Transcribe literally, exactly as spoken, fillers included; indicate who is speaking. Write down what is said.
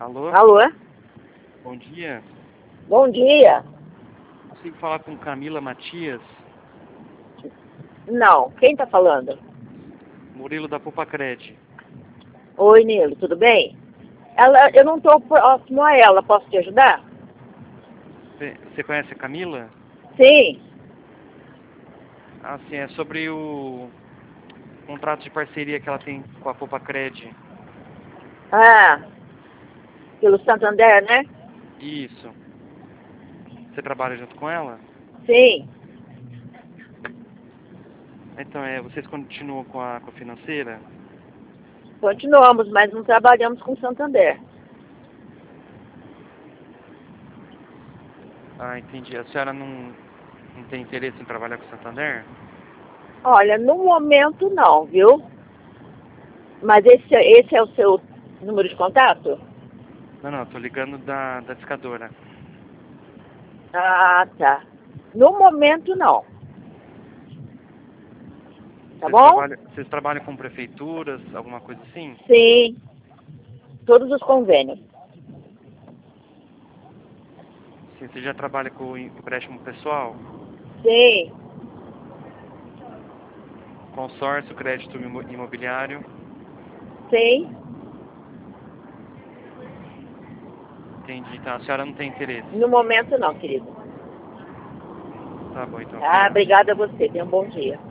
Speaker 1: Alô?
Speaker 2: Alô?
Speaker 1: Bom dia.
Speaker 2: Bom dia.
Speaker 1: Consigo falar com Camila Matias?
Speaker 2: Não, quem tá falando?
Speaker 1: Murilo da Pupacred.
Speaker 2: Oi, Nilo, tudo bem? Ela, eu não tô próximo a ela, posso te ajudar?
Speaker 1: Você você conhece a Camila?
Speaker 2: Sim.
Speaker 1: Ah, sim, é sobre o contrato de parceria que ela tem com a Pupacred.
Speaker 2: Ah, pelo Santander, né?
Speaker 1: Isso. Você trabalha junto com ela?
Speaker 2: Sim.
Speaker 1: Então, é, vocês continuam com a, com a financeira?
Speaker 2: Continuamos, mas não trabalhamos com Santander.
Speaker 1: Ah, entendi. A senhora não, não tem interesse em trabalhar com o Santander?
Speaker 2: Olha, no momento não, viu? Mas esse, esse é o seu número de contato?
Speaker 1: Não, não, tô ligando da, da discadora.
Speaker 2: Ah, tá. No momento não. Tá
Speaker 1: Vocês
Speaker 2: bom?
Speaker 1: trabalham, vocês trabalham com prefeituras, alguma coisa assim?
Speaker 2: Sim. Todos os convênios.
Speaker 1: Sim, você já trabalha com empréstimo pessoal?
Speaker 2: Sim.
Speaker 1: Consórcio, crédito imo- imobiliário?
Speaker 2: Sim.
Speaker 1: Entendi. Então, a senhora não tem interesse?
Speaker 2: No momento não, querido.
Speaker 1: Tá bom, então.
Speaker 2: Ah,
Speaker 1: Obrigado.
Speaker 2: obrigada a você. Tenha um bom dia.